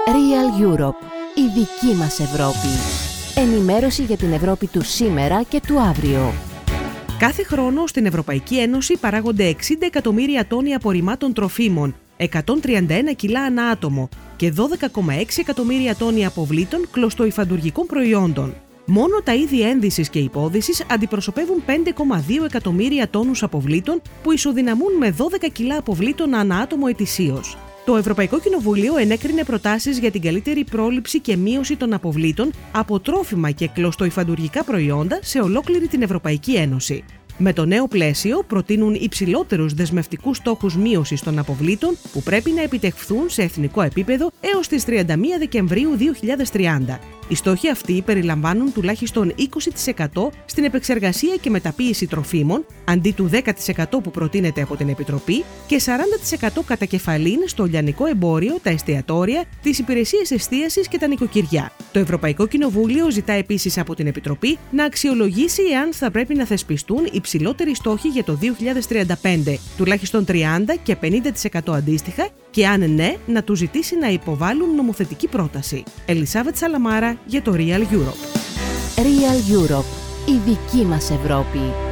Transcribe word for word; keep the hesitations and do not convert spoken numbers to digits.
Real Europe, η δική μας Ευρώπη. Ενημέρωση για την Ευρώπη του σήμερα και του αύριο. Κάθε χρόνο στην Ευρωπαϊκή Ένωση παράγονται εξήντα εκατομμύρια τόνοι απορριμμάτων τροφίμων, εκατόν τριάντα ένα κιλά ανά άτομο και δώδεκα κόμμα έξι εκατομμύρια τόνοι αποβλήτων κλωστοϊφαντουργικών προϊόντων. Μόνο τα είδη ένδυσης και υπόδυσης αντιπροσωπεύουν πέντε κόμμα δύο εκατομμύρια τόνους αποβλήτων που ισοδυναμούν με δώδεκα κιλά αποβλήτων ανά άτομο ετησίως. Το Ευρωπαϊκό Κοινοβούλιο ενέκρινε προτάσεις για την καλύτερη πρόληψη και μείωση των αποβλήτων από τρόφιμα και κλωστοϊφαντουργικά προϊόντα σε ολόκληρη την Ευρωπαϊκή Ένωση. Με το νέο πλαίσιο προτείνουν υψηλότερους δεσμευτικούς στόχους μείωσης των αποβλήτων που πρέπει να επιτευχθούν σε εθνικό επίπεδο έως τις τριάντα μία Δεκεμβρίου δύο χιλιάδες τριάντα. Οι στόχοι αυτοί περιλαμβάνουν τουλάχιστον είκοσι τοις εκατό στην επεξεργασία και μεταποίηση τροφίμων, αντί του δέκα τοις εκατό που προτείνεται από την Επιτροπή, και σαράντα τοις εκατό κατά κεφαλήν στο λιανικό εμπόριο, τα εστιατόρια, τις υπηρεσίες εστίασης και τα νοικοκυριά. Το Ευρωπαϊκό Κοινοβούλιο ζητά επίσης από την Επιτροπή να αξιολογήσει εάν θα πρέπει να θεσπιστούν υψηλότεροι στόχοι για το δύο χιλιάδες τριάντα πέντε, τουλάχιστον τριάντα και πενήντα τοις εκατό αντίστοιχα, και αν ναι, να του ζητήσει να υποβάλουν νομοθετική πρόταση. Ελισάβετ Σαλαμάρα για το Real Europe. Real Europe, η δική μας Ευρώπη.